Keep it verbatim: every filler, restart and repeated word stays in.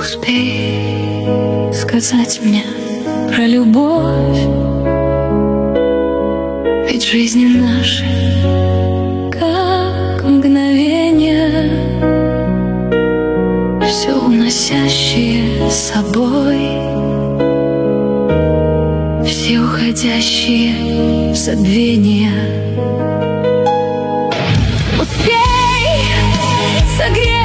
Успей сказать мне про любовь, ведь жизни наши как мгновение, все уносящие с собой, все уходящие в забвение. Успей согреть